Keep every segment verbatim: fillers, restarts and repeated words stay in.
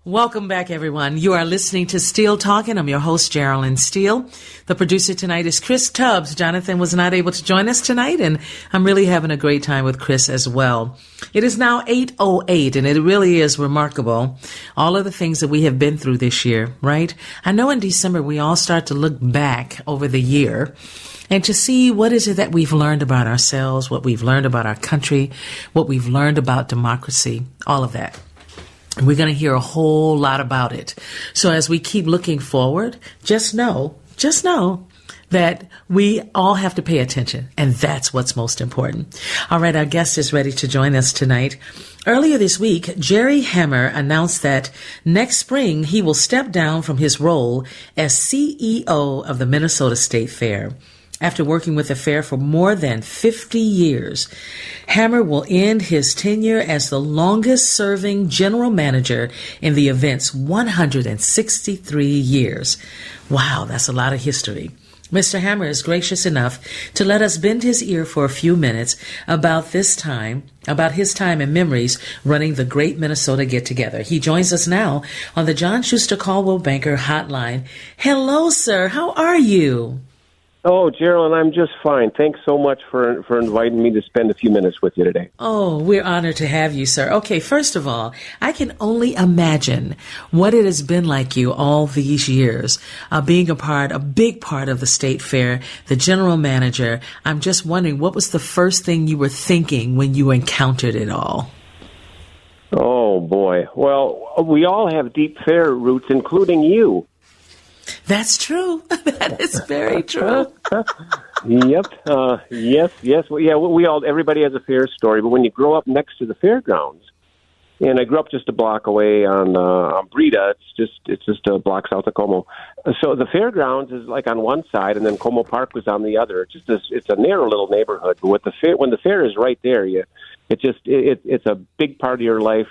Welcome back, everyone. You are listening to Steele Talking. I'm your host, Geraldine Steele. The producer tonight is Chris Tubbs. Jonathan was not able to join us tonight, and I'm really having a great time with Chris as well. It is now eight oh eight, and it really is remarkable, all of the things that we have been through this year, right? I know in December we all start to look back over the year and to see what is it that we've learned about ourselves, what we've learned about our country, what we've learned about democracy, all of that. We're going to hear a whole lot about it. So as we keep looking forward, just know, just know that we all have to pay attention, and that's what's most important. All right, our guest is ready to join us tonight. Earlier this week, Jerry Hammer announced that next spring he will step down from his role as C E O of the Minnesota State Fair. After working with the fair for more than fifty years, Hammer will end his tenure as the longest-serving general manager in the event's one hundred sixty-three years. Wow, that's a lot of history. Mister Hammer is gracious enough to let us bend his ear for a few minutes about this time, about his time and memories running the Great Minnesota Get-Together. He joins us now on the John Schuster Coldwell Banker Hotline. Hello, sir. How are you? Oh, Geraldine, I'm just fine. Thanks so much for for inviting me to spend a few minutes with you today. Oh, we're honored to have you, sir. Okay, first of all, I can only imagine what it has been like you all these years, uh, being a part, a big part of the State Fair, the general manager. I'm just wondering, what was the first thing you were thinking when you encountered it all? Oh, boy. Well, we all have deep fair roots, including you. That's true. That is very true. Yep. Uh, yes. Yes. Well, yeah. We all. Everybody has a fair story, but when you grow up next to the fairgrounds, and I grew up just a block away on, uh, on Breda. It's just it's just a block south of Como. So the fairgrounds is like on one side, and then Como Park was on the other. It's just a, it's a narrow little neighborhood. But with the fair, when the fair is right there, you. It just it, it's a big part of your life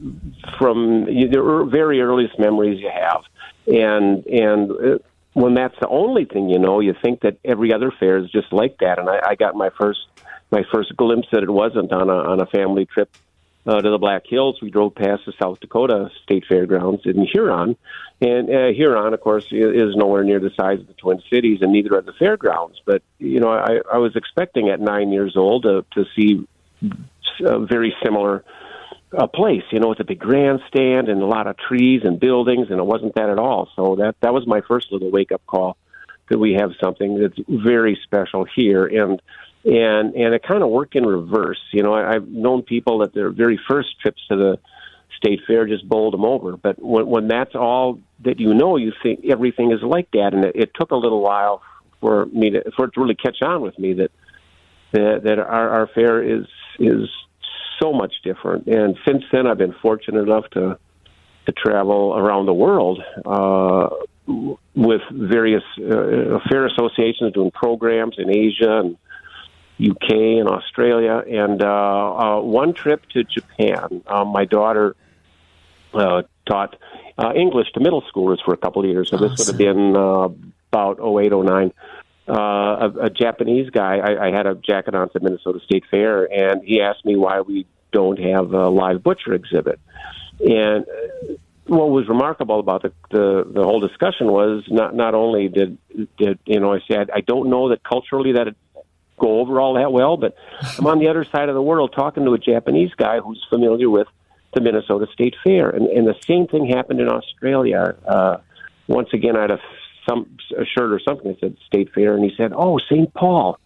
from the very earliest memories you have, and and when that's the only thing you know, you think that every other fair is just like that. And I, I got my first my first glimpse that it wasn't on a on a family trip uh, to the Black Hills. We drove past the South Dakota State Fairgrounds in Huron, and uh, Huron, of course, is nowhere near the size of the Twin Cities, and neither are the fairgrounds. But you know, I, I was expecting at nine years old to, to see a very similar uh, place, you know, with a big grandstand and a lot of trees and buildings, and it wasn't that at all. So that that was my first little wake-up call, that we have something that's very special here, and and and it kind of worked in reverse. You know, I, I've known people that their very first trips to the State Fair just bowled them over, but when, when that's all that you know, you think everything is like that, and it, it took a little while for me to for it to really catch on with me that that, that our, our fair is is so much different. And since then, I've been fortunate enough to to travel around the world uh, with various uh, fair associations doing programs in Asia and U K and Australia. And uh, uh, one trip to Japan, uh, my daughter uh, taught uh, English to middle schoolers for a couple of years. So this Awesome. would have been uh, about oh eight, oh nine. Uh, a, a Japanese guy, I, I had a jacket on at the Minnesota State Fair, and he asked me why we don't have a live butcher exhibit. And what was remarkable about the, the, the whole discussion was not not only did, did you know, I said, I don't know that culturally that it go over all that well, but I'm on the other side of the world talking to a Japanese guy who's familiar with the Minnesota State Fair. And, and the same thing happened in Australia. Uh, once again, I had a some a shirt or something that said State Fair, and he said, "Oh, Saint Paul."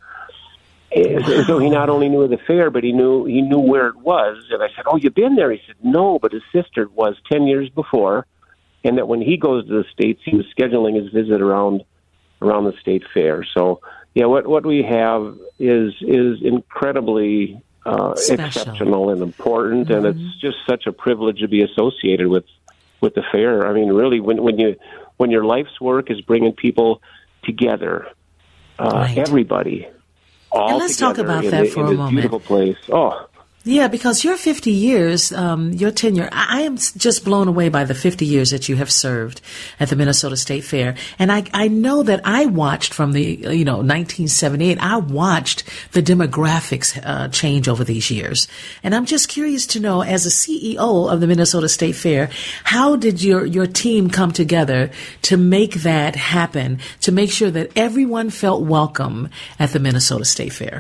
Wow. So he not only knew the fair, but he knew he knew where it was. And I said, "Oh, you've been there?" He said, "No, but his sister was ten years before, and that when he goes to the States, he was scheduling his visit around around the State Fair." So, yeah, what what we have is is incredibly uh, exceptional and important, mm-hmm. and it's just such a privilege to be associated with with the fair. I mean, really, when when you when your life's work is bringing people together, uh, right. everybody, all and let's talk together about in, that in, for in a this moment. beautiful place. Oh, Yeah, because your fifty years, um, your tenure, I, I am just blown away by the fifty years that you have served at the Minnesota State Fair. And I, I know that I watched from the, you know, nineteen seventy-eight, I watched the demographics uh, change over these years. And I'm just curious to know, as a C E O of the Minnesota State Fair, how did your, your team come together to make that happen, to make sure that everyone felt welcome at the Minnesota State Fair?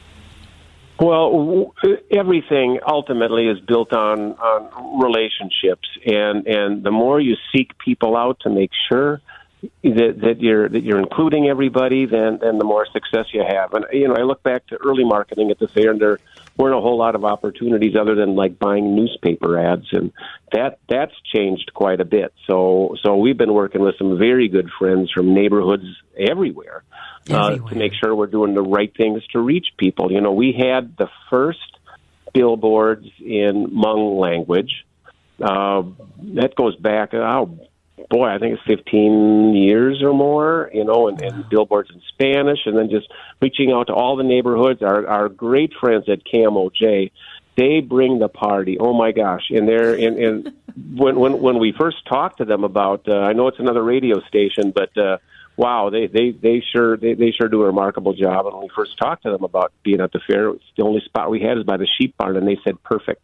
Well, everything ultimately is built on, on relationships, and, and the more you seek people out to make sure that, that you're that you're including everybody, then, then the more success you have. And you know, I look back to early marketing at the fair, and there weren't a whole lot of opportunities other than like buying newspaper ads, and that that's changed quite a bit. So so we've been working with some very good friends from neighborhoods everywhere. Uh, to make sure we're doing the right things to reach people. You know, we had the first billboards in Hmong language. Uh, that goes back, oh, boy, I think it's fifteen years or more, you know, and, and billboards in Spanish, and then just reaching out to all the neighborhoods. Our, our great friends at K M O J, they bring the party. Oh, my gosh. And they're, and, and when, when, when we first talked to them about, uh, I know it's another radio station, but, uh, wow, they, they, they sure they, they sure do a remarkable job. And when we first talked to them about being at the fair, it's the only spot we had is by the sheep barn, and they said perfect.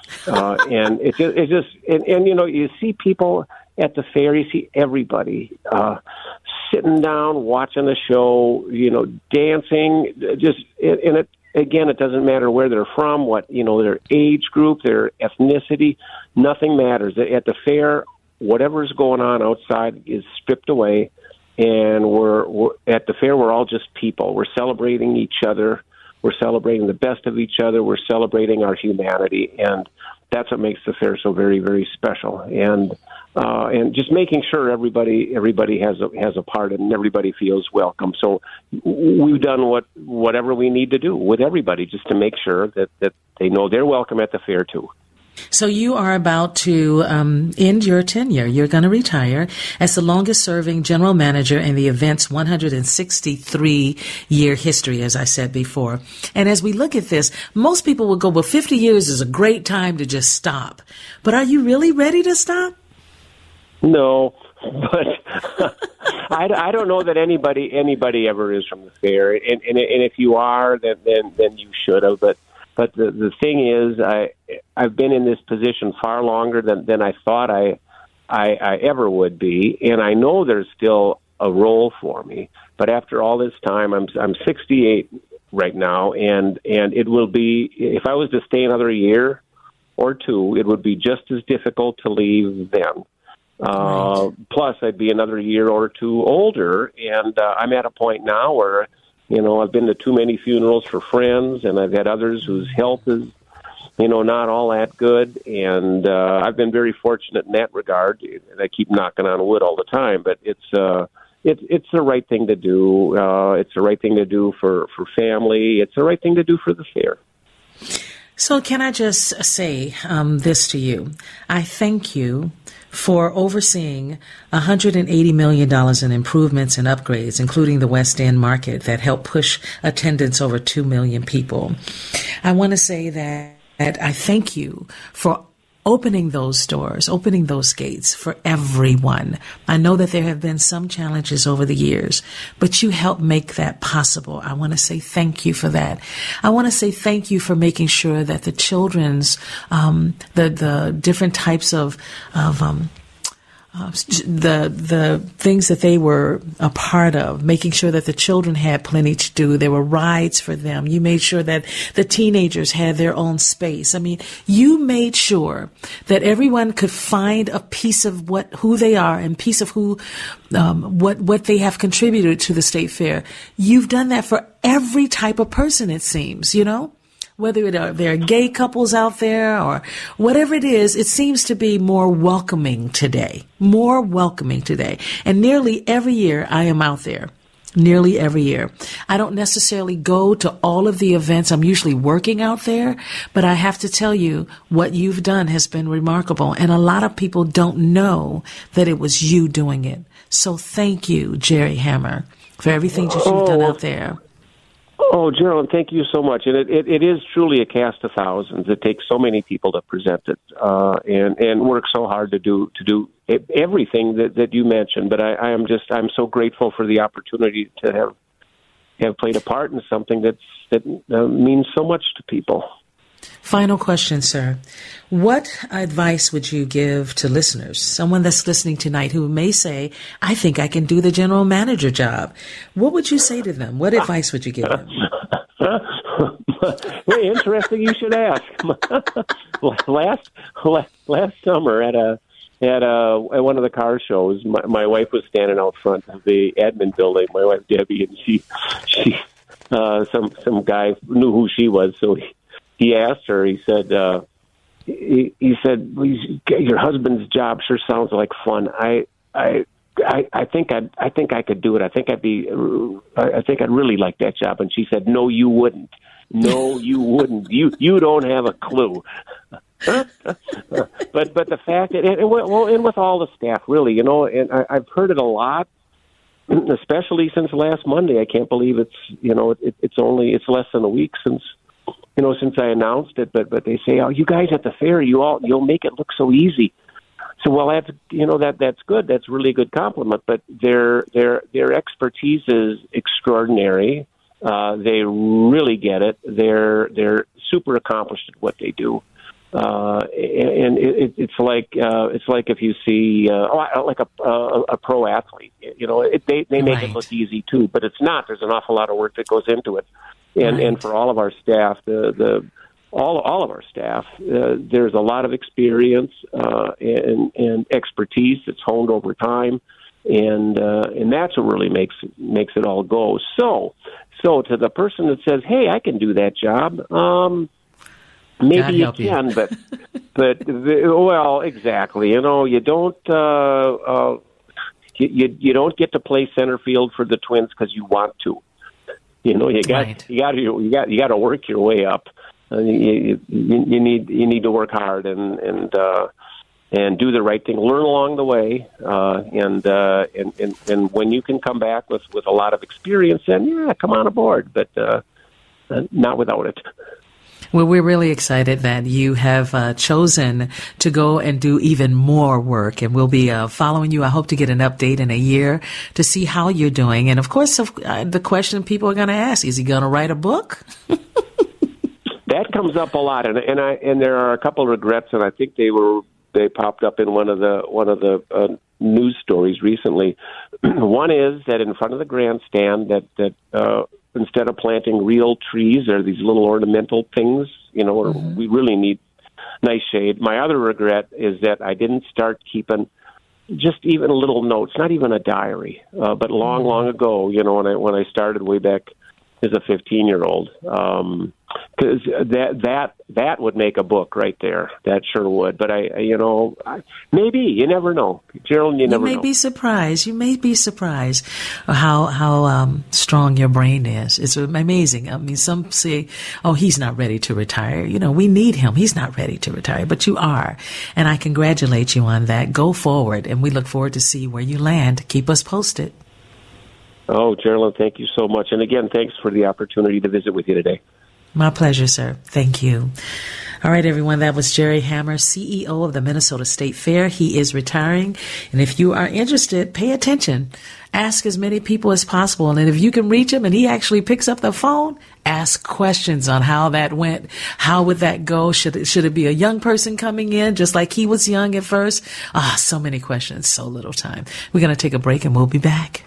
Uh, and it just, it just and, and, you know, you see people at the fair, you see everybody uh, sitting down, watching the show, you know, dancing, just, and it, again, it doesn't matter where they're from, what, you know, their age group, their ethnicity, nothing matters. At the fair, whatever's going on outside is stripped away. And we're, we're at the fair, we're all just people. We're celebrating each other. We're celebrating the best of each other. We're celebrating our humanity. And that's what makes the fair so very, very special. And uh, and just making sure everybody everybody has a, has a part and everybody feels welcome. So we've done what whatever we need to do with everybody just to make sure that, that they know they're welcome at the fair, too. So you are about to um, end your tenure. You're going to retire as the longest-serving general manager in the event's one hundred sixty-three year history, as I said before. And as we look at this, most people will go, well, fifty years is a great time to just stop. But are you really ready to stop? No, but I, I don't know that anybody anybody ever is from the fair. And, and, and if you are, then, then, then you should have. But But the the thing is, I I've been in this position far longer than, than I thought I, I I ever would be, and I know there's still a role for me. But after all this time, I'm I'm sixty-eight right now, and and it will be, if I was to stay another year or two, it would be just as difficult to leave then. Uh, right. Plus, I'd be another year or two older, and uh, I'm at a point now where, you know, I've been to too many funerals for friends, and I've had others whose health is, you know, not all that good. And uh, I've been very fortunate in that regard. And I keep knocking on wood all the time, but it's uh, it's it's the right thing to do. Uh, it's the right thing to do for, for family. It's the right thing to do for the fair. So can I just say um, this to you? I thank you for overseeing one hundred eighty million dollars in improvements and upgrades, including the West End market, that helped push attendance over two million people. I want to say that, that I thank you for opening those doors, opening those gates for everyone. I know that there have been some challenges over the years, but you helped make that possible. I want to say thank you for that. I want to say thank you for making sure that the children's, um, the, the different types of, of, um, Uh, the the things that they were a part of, making sure that the children had plenty to do. There were rides for them. You made sure that the teenagers had their own space. I mean, you made sure that everyone could find a piece of what who they are and piece of who um, what what they have contributed to the State Fair. You've done that for every type of person, it seems, you know? Whether there are gay couples out there or whatever it is, it seems to be more welcoming today, more welcoming today. And nearly every year I am out there, nearly every year. I don't necessarily go to all of the events. I'm usually working out there, but I have to tell you, what you've done has been remarkable. And a lot of people don't know that it was you doing it. So thank you, Jerry Hammer, for everything that you've done out there. Oh, Geraldine, thank you so much. And it, it, it is truly a cast of thousands. It takes so many people to present it, uh, and and work so hard to do to do everything that, that you mentioned. But I, I am just I'm so grateful for the opportunity to have have played a part in something that's that uh, means so much to people. Final question, sir. What advice would you give to listeners, someone that's listening tonight who may say, I think I can do the general manager job? What would you say to them? What advice would you give them? Well, interesting you should ask. last, last last summer at a at a at one of the car shows, my, my wife was standing out front of the admin building, my wife Debbie, and she she uh, some some guy knew who she was, so he He asked her, he said, uh, he, he said, your husband's job sure sounds like fun. I, I, I, I think I'd, I think I could do it. I think I'd be, I think I'd really like that job. And she said, no, you wouldn't. No, you wouldn't. You, you don't have a clue. but, but the fact that, and, well, and with all the staff, really, you know, and I, I've heard it a lot, especially since last Monday. I can't believe it's, you know, it, it's only, it's less than a week since, you know, since I announced it, but but they say, oh, you guys at the fair, you all you'll make it look so easy. So, well, that's you know that that's good. That's really a good compliment. But their their their expertise is extraordinary. Uh, they really get it. They're they're super accomplished at what they do. Uh, and it, it's like uh, it's like if you see uh, like a, a a pro athlete. You know, it, they they make right. it look easy too, but it's not. There's an awful lot of work that goes into it. And right. and for all of our staff, the the all all of our staff, uh, there's a lot of experience uh, and and expertise that's honed over time, and uh, and that's what really makes makes it all go. So so to the person that says, "Hey, I can do that job," um, maybe you can, you. but but the, well, exactly. You know, you don't uh, uh, you, you you don't get to play center field for the Twins because you want to. You know, you got right. you got to you got you got to work your way up. Uh, you, you, you need you need to work hard and and uh, and do the right thing. Learn along the way, uh, and, uh, and and and when you can come back with, with a lot of experience, then yeah, come on aboard. But uh, not without it. Well, we're really excited that you have uh, chosen to go and do even more work, and we'll be uh, following you. I hope to get an update in a year to see how you're doing. And of course, uh, the question people are going to ask, is he going to write a book? That comes up a lot, and and I and there are a couple of regrets, and I think they were they popped up in one of the one of the uh, news stories recently. One is that in front of the grandstand, that that. Uh, Instead of planting real trees, there are these little ornamental things, you know, where mm-hmm. we really need nice shade. My other regret is that I didn't start keeping just even little notes, not even a diary, uh, but long, long ago, you know, when I when I started way back as a fifteen-year-old, um, because that that that would make a book right there. That sure would. But I, you know, I, maybe you never know, Geraldine. You never know. You may be surprised. You may be surprised how how um, strong your brain is. It's amazing. I mean, some say, "Oh, he's not ready to retire." You know, we need him. He's not ready to retire, but you are, and I congratulate you on that. Go forward, and we look forward to see where you land. Keep us posted. Oh, Geraldine, thank you so much. And again, thanks for the opportunity to visit with you today. My pleasure, sir. Thank you. All right, everyone. That was Jerry Hammer, C E O of the Minnesota State Fair. He is retiring. And if you are interested, pay attention. Ask as many people as possible. And if you can reach him and he actually picks up the phone, ask questions on how that went. How would that go? Should it, should it be a young person coming in just like he was young at first? Ah, so many questions, so little time. We're going to take a break and we'll be back.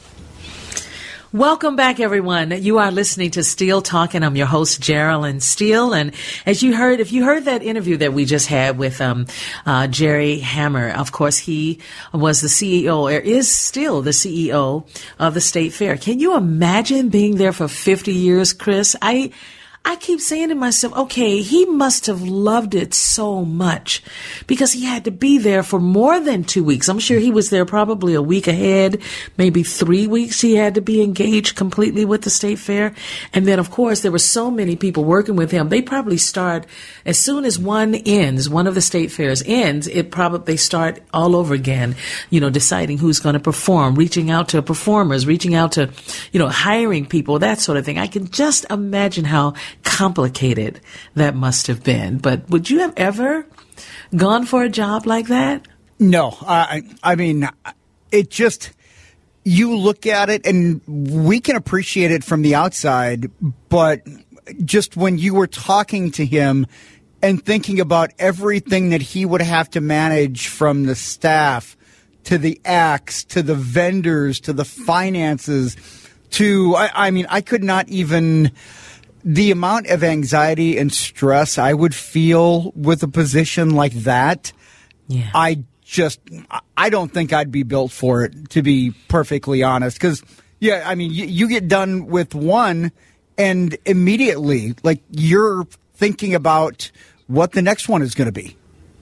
Welcome back, everyone. You are listening to Steele Talking. I'm your host, Geraldine Steele. And as you heard, if you heard that interview that we just had with um, uh, Jerry Hammer, of course, he was the C E O, or is still the C E O of the State Fair. Can you imagine being there for fifty years, Chris? I I keep saying to myself, okay, he must have loved it so much because he had to be there for more than two weeks. I'm sure he was there probably a week ahead, maybe three weeks. He had to be engaged completely with the state fair. And then, of course, there were so many people working with him. They probably start as soon as one ends, one of the state fairs ends, it probably, they start all over again, you know, deciding who's going to perform, reaching out to performers, reaching out to, you know, hiring people, that sort of thing. I can just imagine how complicated that must have been. But would you have ever gone for a job like that? No. I, I mean, it just, you look at it and we can appreciate it from the outside, but just when you were talking to him and thinking about everything that he would have to manage, from the staff to the acts, to the vendors, to the finances, to, I, I mean, I could not even, the amount of anxiety and stress I would feel with a position like that, yeah. I just, I don't think I'd be built for it, to be perfectly honest. Because, yeah, I mean, you, you get done with one and immediately, like, you're thinking about what the next one is going to be.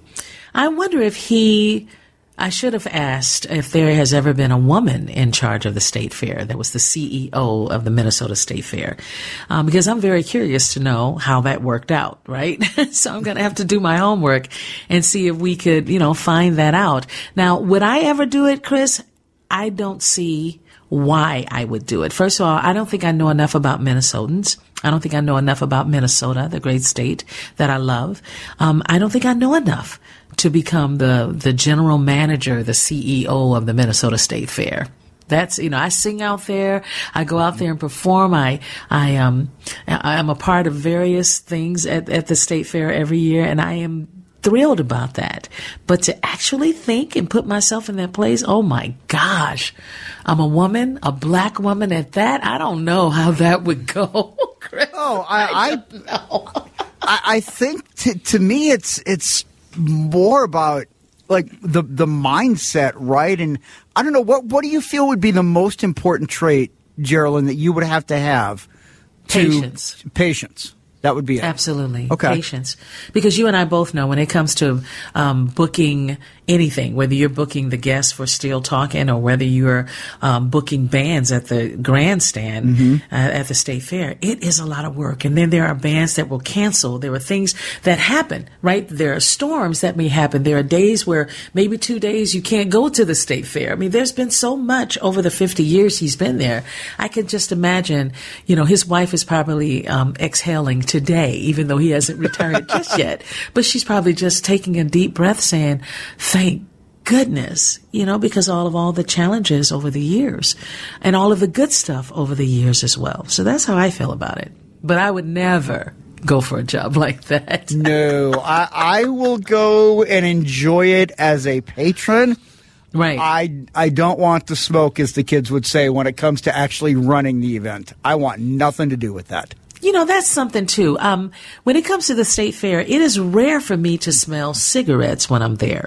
I wonder if he, I should have asked if there has ever been a woman in charge of the state fair that was the C E O of the Minnesota State Fair, um, because I'm very curious to know how that worked out, right? So I'm going to have to do my homework and see if we could, you know, find that out. Now, would I ever do it, Chris? I don't see why I would do it. First of all, I don't think I know enough about Minnesotans. I don't think I know enough about Minnesota, the great state that I love. Um, I don't think I know enough to become the, the general manager, the C E O of the Minnesota State Fair. That's, you know, I sing out there. I go out there and perform. I, I, um, I am a part of various things at, at the state fair every year, and I am thrilled about that. But to actually think and put myself in that place, oh my gosh, I'm a woman, a black woman at that. I don't know how that would go. Chris. Oh, I, I, I, don't know. I, I think to, to me, it's, it's more about like the, the mindset, right? And I don't know, what, what do you feel would be the most important trait, Geraldine, that you would have to have? To, Patience. Patience. That would be it. Absolutely. Okay. Patience. Because you and I both know when it comes to um, booking anything, whether you're booking the guests for Still Talking or whether you're um, booking bands at the grandstand mm-hmm. uh, at the state fair, it is a lot of work. And then there are bands that will cancel. There are things that happen, right? There are storms that may happen. There are days where maybe two days you can't go to the state fair. I mean, there's been so much over the fifty years he's been there. I could just imagine, you know, his wife is probably um, exhaling today, even though he hasn't retired just yet. But she's probably just taking a deep breath saying, thank goodness, you know, because all of all the challenges over the years and all of the good stuff over the years as well. So that's how I feel about it. But I would never go for a job like that. No, I, I will go and enjoy it as a patron. Right. I, I don't want to smoke, as the kids would say, when it comes to actually running the event. I want nothing to do with that. You know, that's something, too. Um, when it comes to the state fair, it is rare for me to smell cigarettes when I'm there.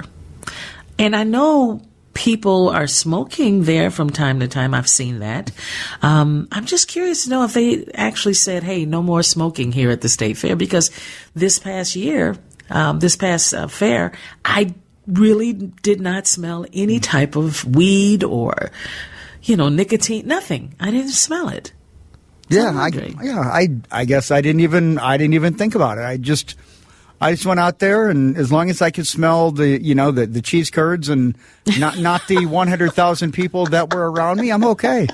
And I know people are smoking there from time to time. I've seen that. Um, I'm just curious to know if they actually said, hey, no more smoking here at the state fair, because this past year, um, this past uh, fair, I really did not smell any type of weed or, you know, nicotine, nothing. I didn't smell it. So yeah, I, yeah, I, I guess I didn't even, I didn't even think about it. I just, I just went out there, and as long as I could smell the, you know, the, the cheese curds and not, not the one hundred thousand people that were around me, I'm okay.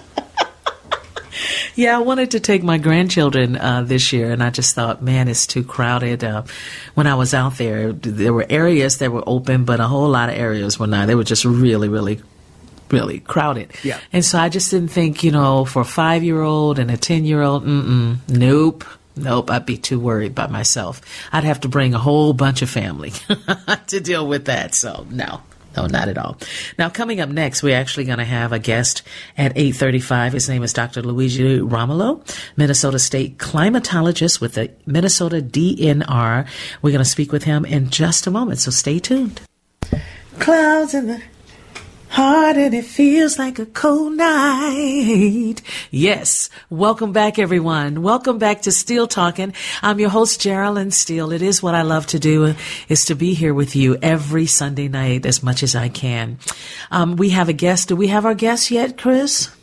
Yeah, I wanted to take my grandchildren uh, this year, and I just thought, man, it's too crowded. Uh, when I was out there, there were areas that were open, but a whole lot of areas were not. They were just really, really really crowded. Yeah. And so I just didn't think, you know, for a five-year-old and a ten-year-old, mm-mm, nope, nope, I'd be too worried by myself. I'd have to bring a whole bunch of family to deal with that. So, no, no, not at all. Now, coming up next, we're actually going to have a guest at eight thirty-five. His name is Doctor Luigi Romolo, Minnesota State climatologist with the Minnesota D N R. We're going to speak with him in just a moment, so stay tuned. Clouds in the... heart and it feels like a cold night. Yes. Welcome back, everyone. Welcome back to Steele Talking. I'm your host, Geraldine Steele. It is what I love to do, is to be here with you every Sunday night as much as I can. Um, we have a guest. Do we have our guest yet, Chris?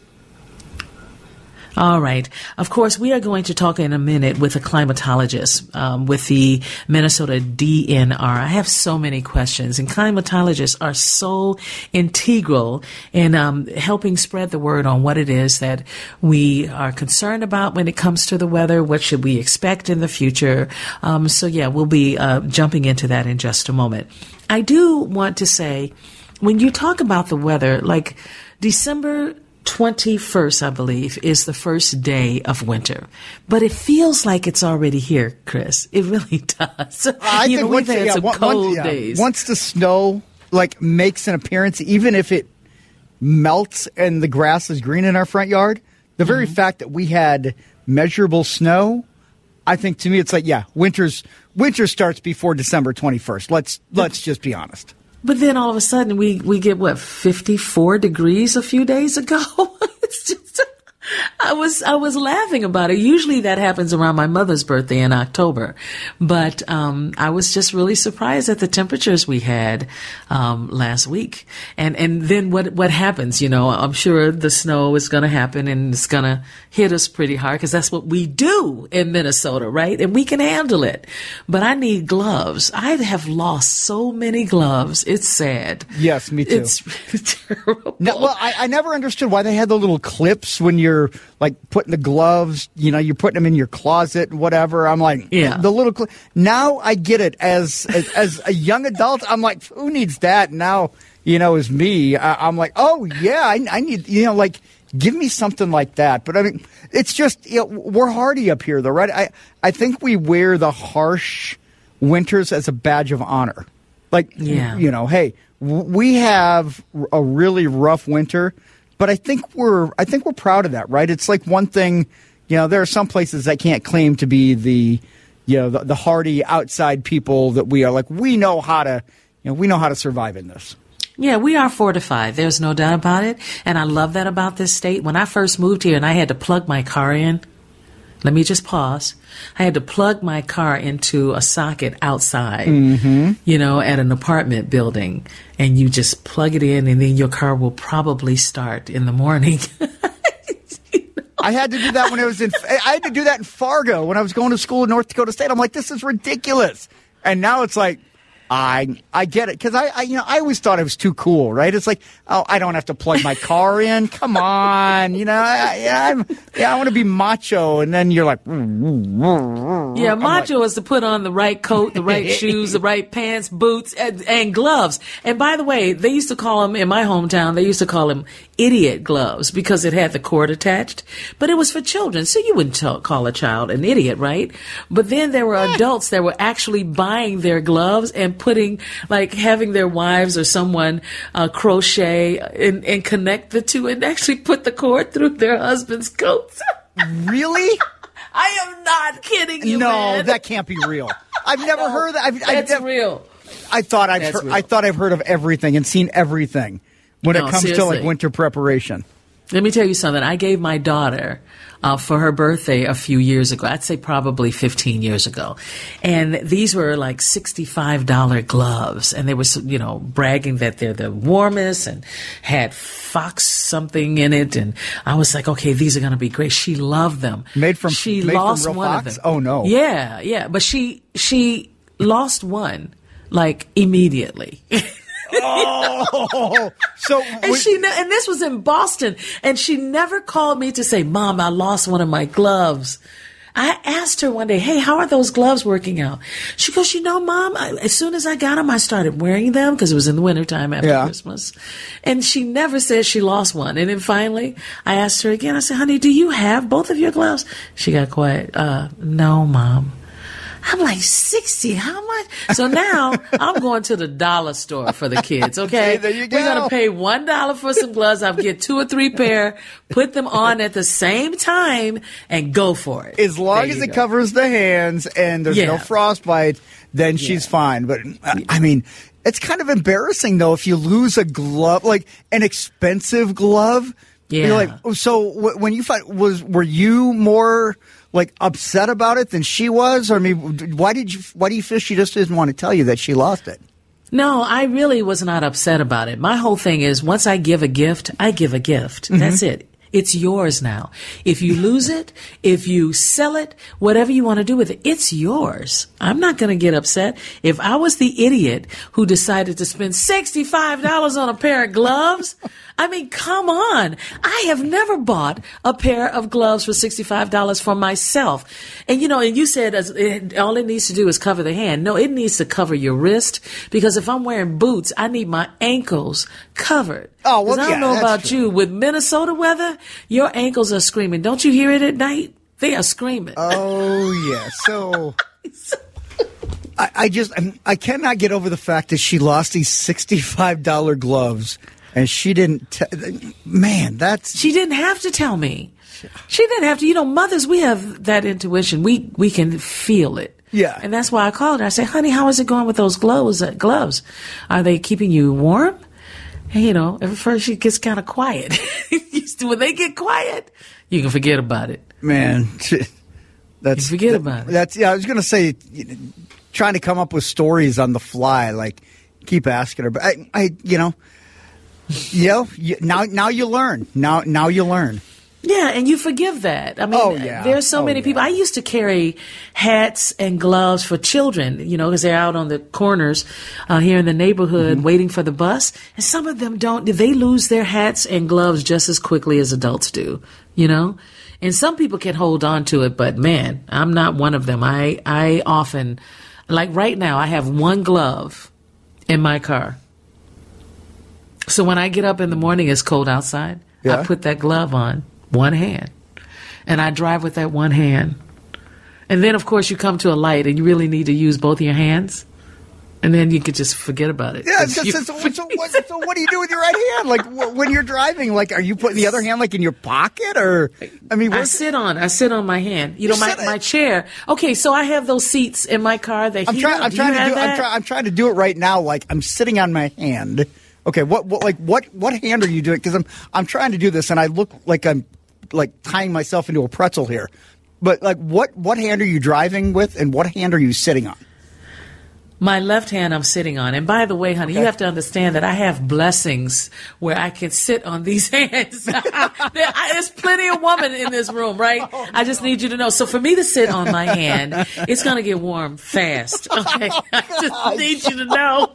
All right. Of course, we are going to talk in a minute with a climatologist um, with the Minnesota D N R. I have so many questions, and climatologists are so integral in um, helping spread the word on what it is that we are concerned about when it comes to the weather. What should we expect in the future? Um, so, yeah, we'll be uh, jumping into that in just a moment. I do want to say, when you talk about the weather, like December twenty-first, I believe, is the first day of winter. But it feels like it's already here, Chris. It really does. I you think know, once, we've had yeah, some once, cold yeah, days. Once the snow like makes an appearance, even if it melts and the grass is green in our front yard, the very mm-hmm. fact that we had measurable snow, I think to me it's like, yeah, winter's winter starts before December twenty-first. Let's let's just be honest. But then all of a sudden we, we get, what, fifty-four degrees a few days ago? It's just, I was, I was laughing about it. Usually that happens around my mother's birthday in October. But, um, I was just really surprised at the temperatures we had, um, last week. And, and then what, what happens? You know, I'm sure the snow is going to happen and it's going to hit us pretty hard because that's what we do in Minnesota, right? And we can handle it. But I need gloves. I have lost so many gloves. It's sad. Yes, me too. It's terrible. No, well, I, I never understood why they had the little clips when you're like putting the gloves, you know, you're putting them in your closet and whatever. I'm like, yeah. the little cl- now I get it as, as as a young adult. I'm like, who needs that? Now, you know, as me, I, I'm like, oh yeah, I, I need, you know, like give me something like that. But I mean, it's just, you know, we're hardy up here though, right? I I think we wear the harsh winters as a badge of honor. Like, yeah. you know, hey, w- we have a really rough winter. But I think we're I think we're proud of that, right? It's like one thing, you know, there are some places that can't claim to be the, you know, the, the hardy outside people that we are. Like, we know how to, you know, we know how to survive in this. Yeah, we are fortified. There's no doubt about it. And I love that about this state. When I first moved here and I had to plug my car in, let me just pause. I had to plug my car into a socket outside, mm-hmm. you know, at an apartment building. And you just plug it in and then your car will probably start in the morning. You know? I had to do that when I was in, I had to do that in Fargo when I was going to school in North Dakota State. I'm like, this is ridiculous. And now it's like, I I get it because I, I you know I always thought it was too cool, right? It's like, oh, I don't have to plug my car in. Come on, you know, I, yeah, I'm, yeah, I want to be macho, and then you're like, yeah, macho like, is to put on the right coat, the right shoes, the right pants, boots, and, and gloves. And by the way, they used to call them in my hometown. They used to call them idiot gloves because it had the cord attached, but it was for children, so you wouldn't tell, call a child an idiot, right? But then there were adults that were actually buying their gloves and putting, like, having their wives or someone uh, crochet and, and connect the two and actually put the cord through their husband's coats. Really? I am not kidding you, No, man. that can't be real. I've never no, heard that. I've, that's I've never, real. I thought I've That's heard, real. I thought I've heard of everything and seen everything when No, it comes seriously. to like winter preparation. Let me tell you something. I gave my daughter uh, for her birthday a few years ago. I'd say probably fifteen years ago. And these were like sixty-five dollars gloves. And they were, you know, bragging that they're the warmest and had fox something in it. And I was like, okay, these are going to be great. She loved them. Made from, she made lost from real one fox? of them. Oh, no. Yeah, yeah. But she, she lost one like immediately. Oh, so and she ne- and this was in Boston, and she never called me to say, "Mom, I lost one of my gloves." I asked her one day, "Hey, how are those gloves working out?" She goes, "You know, Mom, I, as soon as I got them, I started wearing them because it was in the wintertime after yeah. Christmas." And she never said she lost one. And then finally, I asked her again. I said, "Honey, do you have both of your gloves?" She got quiet. Uh, no, Mom. I'm like, sixty, how much? So now I'm going to the dollar store for the kids, okay? Hey, there you go. We're going to pay one dollar for some gloves. I'll get two or three pair, put them on at the same time, and go for it. As long there as it go. covers the hands and there's Yeah. no frostbite, then she's Yeah. fine. But, I mean, It's kind of embarrassing, though, if you lose a glove, like an expensive glove. Yeah. You're like, so w- when you find, was, were you more like upset about it than she was? Or I mean, why did you, why do you feel she just didn't want to tell you that she lost it? No, I really was not upset about it. My whole thing is once I give a gift, I give a gift. Mm-hmm. That's it. It's yours now. If you lose it, if you sell it, whatever you want to do with it, it's yours. I'm not going to get upset. If I was the idiot who decided to spend sixty-five dollars on a pair of gloves, I mean, come on. I have never bought a pair of gloves for sixty-five dollars for myself. And, you know, and you said uh, it, all it needs to do is cover the hand. No, it needs to cover your wrist, because if I'm wearing boots, I need my ankles covered. Oh, well, I don't yeah, know about true. you. With Minnesota weather, your ankles are screaming. Don't you hear it at night? They are screaming. Oh, yeah. So I, I just, I cannot get over the fact that she lost these sixty-five dollars gloves and she didn't, t- man, that's. She didn't have to tell me. She didn't have to. You know, mothers, we have that intuition. We, we can feel it. Yeah. And that's why I called her. I said, honey, how is it going with those gloves? Uh, gloves? Are they keeping you warm? And, you know, at first she gets kind of quiet. When they get quiet, you can forget about it. Man, that's you forget that, about it. That's yeah. I was going to say, trying to come up with stories on the fly, like keep asking her. But I, I you know, you know, you, now now you learn. Now now you learn. Yeah, and you forgive that. I mean, oh, yeah. there's so oh, many yeah. people. I used to carry hats and gloves for children, you know, because they're out on the corners uh, here in the neighborhood mm-hmm. waiting for the bus. And some of them don't. They lose their hats and gloves just as quickly as adults do, you know? And some people can hold on to it, but man, I'm not one of them. I, I often, like right now, I have one glove in my car. So when I get up in the morning, it's cold outside. Yeah. I put that glove on. One hand. And I drive with that one hand. And then, of course, you come to a light and you really need to use both of your hands. And then you could just forget about it. Yeah, so, so, so, so, what, so what do you do with your right hand? Like, w- when you're driving, like, are you putting the other hand, like, in your pocket? Or, I mean, I sit on, I sit on my hand. You, you know, my, my chair. Okay, so I have those seats in my car. That I'm, heat try, up. I'm do trying to do that? I'm, try, I'm trying to do it right now. Like, I'm sitting on my hand. Okay, what, what like, what, what hand are you doing? Because I'm, I'm trying to do this, and I look like I'm, like tying myself into a pretzel here. But like what what hand are you driving with and what hand are you sitting on? My left hand I'm sitting on. And by the way, honey, okay. you have to understand that I have blessings where I can sit on these hands. there, I, there's plenty of women in this room, right? Oh, no. I just need you to know. So for me to sit on my hand, it's going to get warm fast. Okay. Oh, I just need you to know.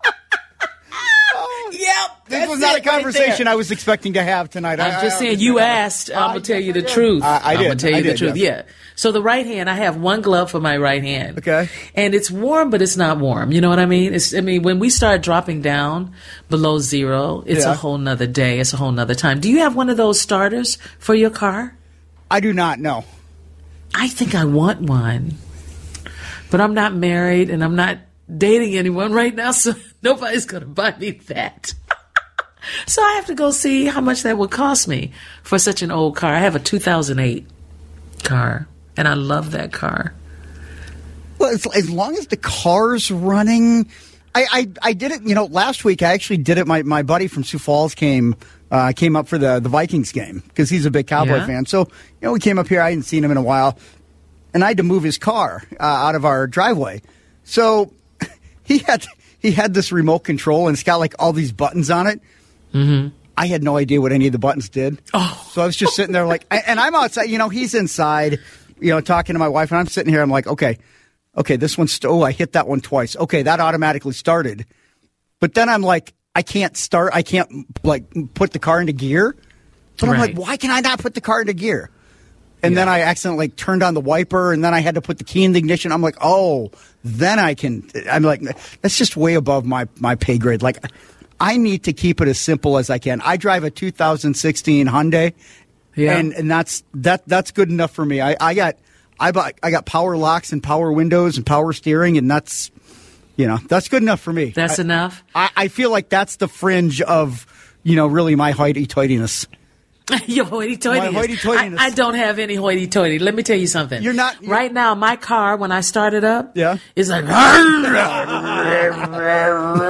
Yep. This was not a conversation right I was expecting to have tonight. I'm I, just I, saying, you asked. I'm going to tell you the truth. I, I did. I'm going to tell you I the did, truth. yes. Yeah. So the right hand, I have one glove for my right hand. Okay. And it's warm, but it's not warm. You know what I mean? It's, I mean, when we start dropping down below zero, it's yeah. a whole nother day. It's a whole nother time. Do you have one of those starters for your car? I do not, no. I think I want one. But I'm not married and I'm not dating anyone right now, so nobody's going to buy me that. So I have to go see how much that would cost me for such an old car. I have a two thousand eight car, and I love that car. Well, as, as long as the car's running, I, I, I did it, you know, last week I actually did it. My, my buddy from Sioux Falls came uh, came up for the, the Vikings game because he's a big Cowboy yeah. fan. So, you know, we came up here. I hadn't seen him in a while, and I had to move his car uh, out of our driveway. So he had he had this remote control, and it's got like all these buttons on it. Mm-hmm. I had no idea what any of the buttons did. Oh. So I was just sitting there like, and I'm outside, you know, he's inside, you know, talking to my wife, and I'm sitting here. I'm like, okay, okay, this one's, st- oh, I hit that one twice. Okay, that automatically started. But then I'm like, I can't start, I can't, like, put the car into gear. But right. I'm like, why can I not put the car into gear? And yeah. then I accidentally like, turned on the wiper, and then I had to put the key in the ignition. I'm like, oh, then I can, I'm like, that's just way above my, my pay grade. Like, I need to keep it as simple as I can. I drive a two thousand sixteen Hyundai, yeah. and, and that's that that's good enough for me. I, I got I bought, I got power locks and power windows and power steering, and that's you know that's good enough for me. That's I, enough. I, I feel like that's the fringe of you know really my hoity-toityness. Your hoity-toityness. My hoity-toityness. I, I don't have any hoity-toity. Let me tell you something. You're not you're, right now. My car, when I start it up, yeah, is like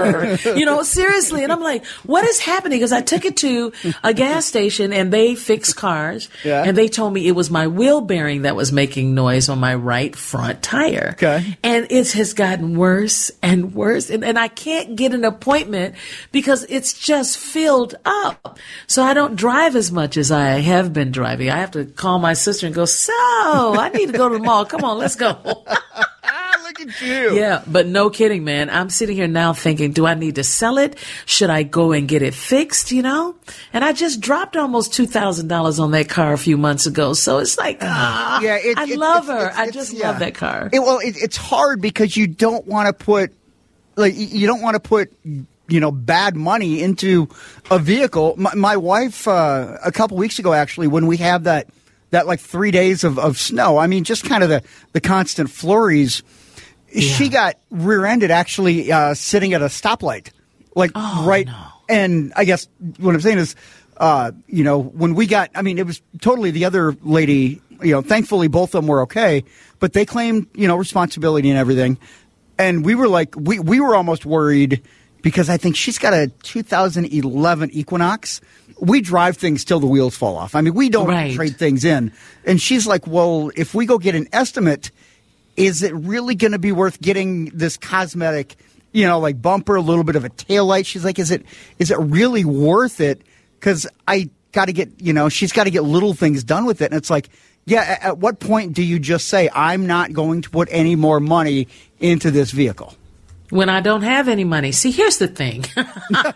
you know, seriously. And I'm like, what is happening? Because I took it to a gas station and they fix cars. Yeah. And they told me it was my wheel bearing that was making noise on my right front tire. Okay. And it has gotten worse and worse. And, and I can't get an appointment because it's just filled up. So I don't drive as much as I have been driving. I have to call my sister and go, so I need to go to the mall. Come on, let's go. Look at you. Yeah, but no kidding, man. I'm sitting here now thinking, do I need to sell it? Should I go and get it fixed, you know? And I just dropped almost two thousand dollars on that car a few months ago. So it's like, ah, yeah, it, I it, love it's, her. It's, I it's, just yeah. love that car. It, well, it, it's hard because you don't want to put, like, you don't want to put, you know, bad money into a vehicle. My, my wife, uh, a couple weeks ago, actually, when we have that, that like three days of, of snow, I mean, just kind of the, the constant flurries, yeah. she got rear-ended actually uh, sitting at a stoplight. Like, oh, right. No. And I guess what I'm saying is, uh, you know, when we got, I mean, it was totally the other lady, you know, thankfully both of them were okay, but they claimed, you know, responsibility and everything. And we were like, we, we were almost worried because I think she's got a two thousand eleven Equinox. We drive things till the wheels fall off. I mean, we don't right. trade things in. And she's like, well, if we go get an estimate, is it really going to be worth getting this cosmetic, you know, like bumper, a little bit of a taillight? She's like, is it is it really worth it? Because I got to get, you know, she's got to get little things done with it. And it's like, yeah, at, at what point do you just say, I'm not going to put any more money into this vehicle? When I don't have any money. See, here's the thing. oh,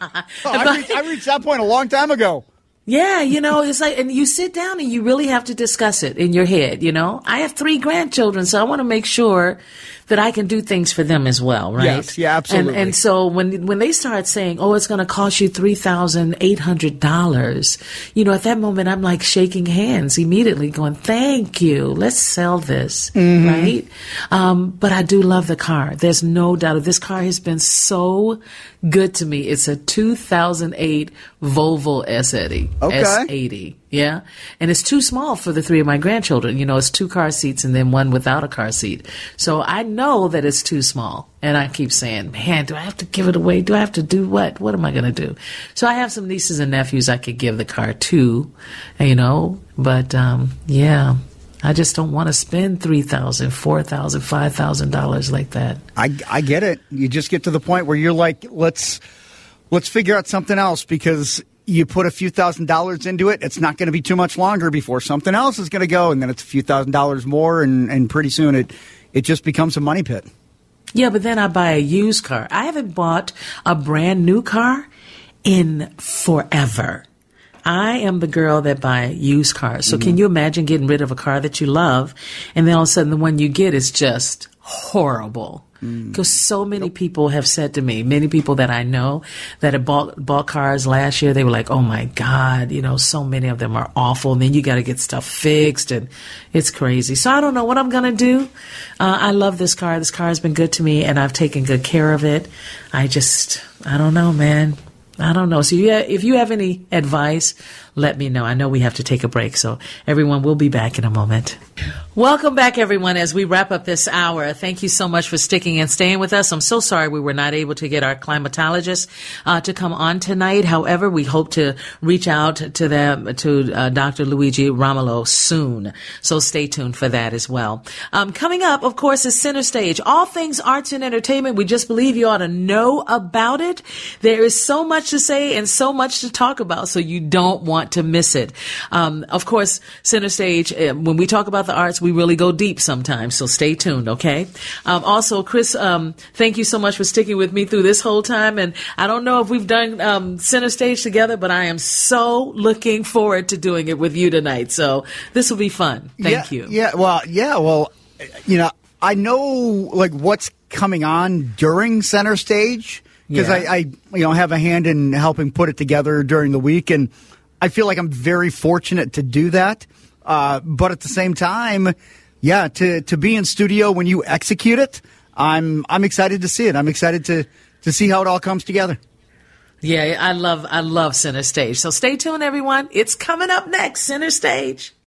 I, reached, I reached that point a long time ago. Yeah, you know, it's like, and you sit down and you really have to discuss it in your head, you know. I have three grandchildren, so I want to make sure that I can do things for them as well, right? Yes, yeah, absolutely. And, and so when when they start saying, oh, it's going to cost you three thousand eight hundred dollars, you know, at that moment, I'm like shaking hands immediately going, thank you, let's sell this, mm-hmm. right? Um, but I do love the car. There's no doubt. This car has been so good to me. It's a two thousand eight Volvo S eighty. Okay. S eighty, yeah. And it's too small for the three of my grandchildren. You know, it's two car seats and then one without a car seat. So I know that it's too small. And I keep saying, man, do I have to give it away? Do I have to do what? What am I going to do? So I have some nieces and nephews I could give the car to, you know. But, um, yeah, I just don't want to spend three thousand dollars, four thousand dollars, five thousand dollars like that. I, I get it. You just get to the point where you're like, let's let's figure out something else, because you put a few thousand dollars into it, it's not going to be too much longer before something else is going to go, and then it's a few thousand dollars more, and, and pretty soon it, it just becomes a money pit. Yeah, but then I buy a used car. I haven't bought a brand new car in forever. I am the girl that buy used cars. So mm-hmm. can you imagine getting rid of a car that you love, and then all of a sudden the one you get is just horrible? Because mm. so many yep. people have said to me, many people that I know that have bought, bought cars last year, they were like, oh my God, you know, so many of them are awful. And then you got to get stuff fixed, and it's crazy. So I don't know what I'm going to do. Uh, I love this car. This car has been good to me, and I've taken good care of it. I just, I don't know, man. I don't know. So yeah, if you have any advice, let me know. I know we have to take a break, so everyone, we'll be back in a moment. Welcome back, everyone, as we wrap up this hour. Thank you so much for sticking and staying with us. I'm so sorry we were not able to get our climatologist uh, to come on tonight. However, we hope to reach out to them, to uh, Doctor Luigi Romolo soon. So stay tuned for that as well. Um, coming up, of course, is Center Stage. All things arts and entertainment. We just believe you ought to know about it. There is so much to say and so much to talk about, so you don't want to miss it. Um, of course, Center Stage, uh, when we talk about the arts, we really go deep sometimes, so stay tuned, okay? Um, also, Chris, um, thank you so much for sticking with me through this whole time, and I don't know if we've done um, Center Stage together, but I am so looking forward to doing it with you tonight, so this will be fun. Thank yeah, you. Yeah, well, yeah, well, you know, I know, like, what's coming on during Center Stage, because yeah. I, I, you know, have a hand in helping put it together during the week, and I feel like I'm very fortunate to do that. Uh, but at the same time, yeah, to, to be in studio when you execute it, I'm I'm excited to see it. I'm excited to, to see how it all comes together. Yeah, I love I love Center Stage. So stay tuned, everyone. It's coming up next, Center Stage.